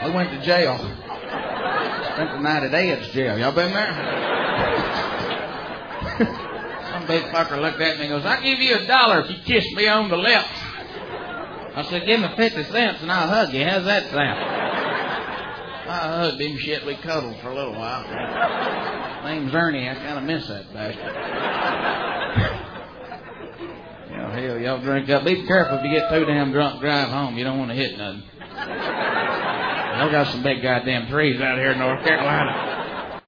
We went to jail. Spent the night at Ed's jail. Y'all been there? Some big fucker looked at me and goes, "I'll give you $1 if you kiss me on the lips." I said, "Give me 50 cents and I'll hug you. How's that sound?" I hugged him, shit. We cuddled for a little while. Name's Ernie. I kind of miss that bastard. Hell, y'all drink up. Be careful if you get too damn drunk, drive home. You don't want to hit nothing. Y'all got some big goddamn trees out here in North Carolina.